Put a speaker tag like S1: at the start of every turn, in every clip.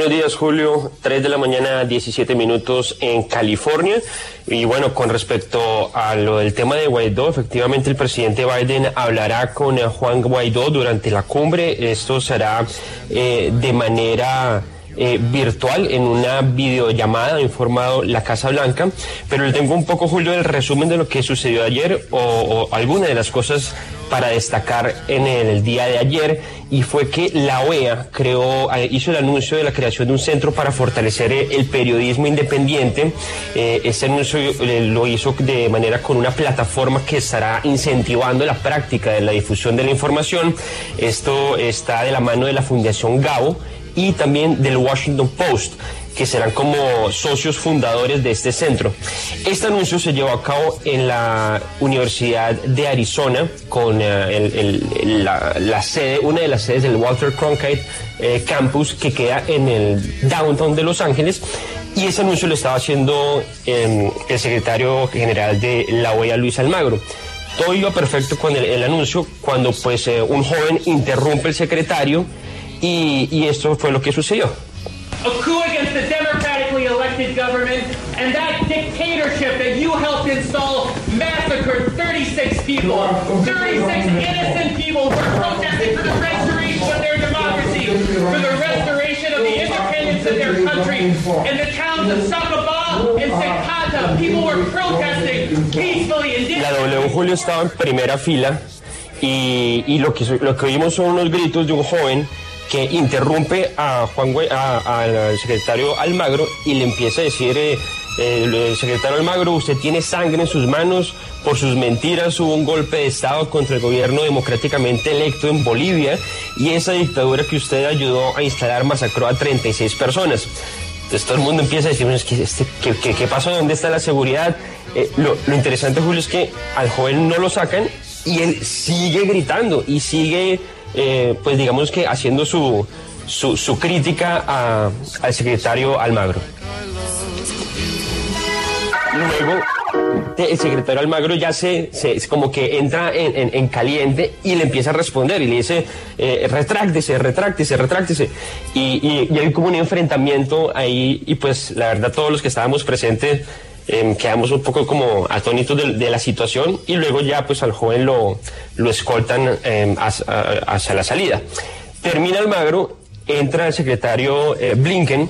S1: Buenos días, Julio. 3 de la mañana, 17 minutos en California. Y bueno, con respecto a lo del tema de Guaidó, efectivamente el presidente Biden hablará con Juan Guaidó durante la cumbre. Esto será de manera virtual, en una videollamada, ha informado la Casa Blanca. Pero le tengo un poco, Julio, el resumen de lo que sucedió ayer o alguna de las cosas para destacar en el día de ayer, y fue que la OEA hizo el anuncio de la creación de un centro para fortalecer el periodismo independiente. Este anuncio lo hizo de manera con una plataforma que estará incentivando la práctica de la difusión de la información. Esto está de la mano de la Fundación Gabo y también del Washington Post, que serán como socios fundadores de este centro. Este anuncio se llevó a cabo en la Universidad de Arizona con la sede, una de las sedes del Walter Cronkite Campus, que queda en el downtown de Los Ángeles. Y ese anuncio lo estaba haciendo el secretario general de la OEA, Luis Almagro. Todo iba perfecto con el anuncio, cuando pues un joven interrumpe al secretario y esto fue lo que sucedió.
S2: A coup against the democratically elected government, and that dictatorship that you helped install massacred 36 people. 36 innocent people who are protesting for the restoration of their democracy, for the restoration of the independence of their country. In the towns of Sacaba and Secata, people were protesting peacefully.
S1: La W, Julio, estaba en primera fila y lo que oímos son unos gritos de un joven que interrumpe al secretario Almagro y le empieza a decir, el secretario Almagro, usted tiene sangre en sus manos, por sus mentiras hubo un golpe de Estado contra el gobierno democráticamente electo en Bolivia, y esa dictadura que usted ayudó a instalar masacró a 36 personas. Entonces todo el mundo empieza a decir, ¿qué pasó? ¿Dónde está la seguridad? Lo interesante, Julio, es que al joven no lo sacan y él sigue gritando y sigue pues digamos que haciendo su crítica al secretario Almagro. Luego el secretario Almagro ya como que entra en caliente y le empieza a responder y le dice, retráctese. Y hay como un enfrentamiento ahí, y pues la verdad todos los que estábamos presentes quedamos un poco como atónitos de la situación, y luego ya pues al joven lo escoltan hacia la salida. Termina Almagro, entra el secretario Blinken,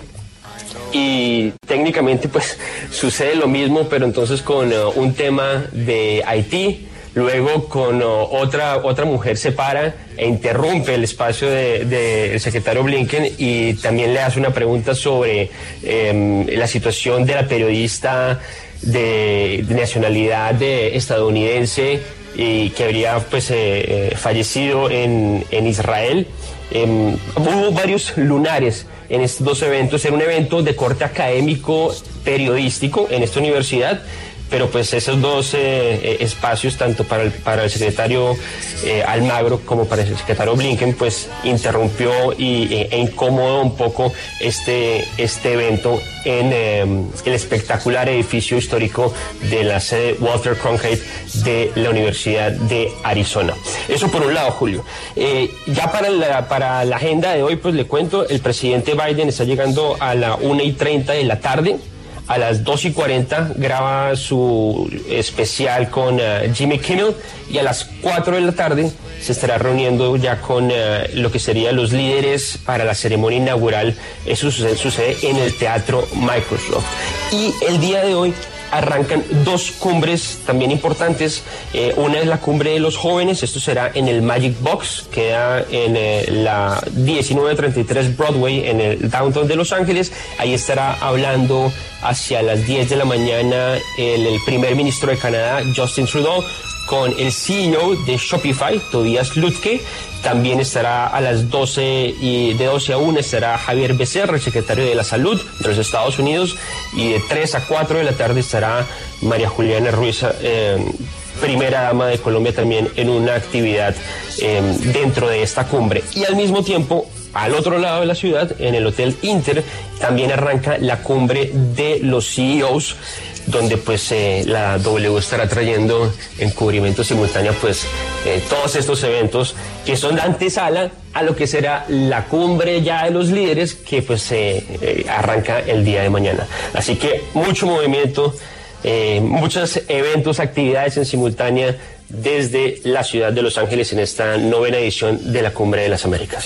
S1: y técnicamente pues sucede lo mismo, pero entonces con un tema de Haití. Luego con otra mujer se para e interrumpe el espacio del secretario Blinken y también le hace una pregunta sobre la situación de la periodista de nacionalidad estadounidense y que habría pues fallecido en Israel. Hubo varios lunares en estos dos eventos. Era un evento de corte académico periodístico en esta universidad, pero pues esos dos espacios, tanto para el secretario Almagro como para el secretario Blinken, pues interrumpió e incomodó un poco este evento en el espectacular edificio histórico de la sede Walter Cronkite de la Universidad de Arizona. Eso por un lado, Julio. Ya para la agenda de hoy, pues le cuento, el presidente Biden está llegando a la 1:30 de la tarde. A las 2:40 graba su especial con Jimmy Kimmel, y a las 4 de la tarde se estará reuniendo ya con lo que serían los líderes para la ceremonia inaugural. Eso sucede en el Teatro Microsoft. Y el día de hoy arrancan dos cumbres también importantes. Una es la cumbre de los jóvenes. Esto será en el Magic Box, queda en la 1933 Broadway en el downtown de Los Ángeles. Ahí estará hablando hacia las 10 de la mañana el primer ministro de Canadá, Justin Trudeau, con el CEO de Shopify, Tobias Lütke. También estará a las 12 y de 12 a 1 estará Javier Becerra, el secretario de la Salud de los Estados Unidos, y de 3 a 4 de la tarde estará María Juliana Ruiz, primera dama de Colombia, también en una actividad dentro de esta cumbre. Y al mismo tiempo al otro lado de la ciudad, en el Hotel Inter, también arranca la cumbre de los CEOs, donde pues la W estará trayendo en cubrimiento simultáneo pues todos estos eventos que son la antesala a lo que será la cumbre ya de los líderes que pues arranca el día de mañana. Así que mucho movimiento, muchos eventos, actividades en simultánea desde la ciudad de Los Ángeles en esta 9ª edición de la Cumbre de las Américas.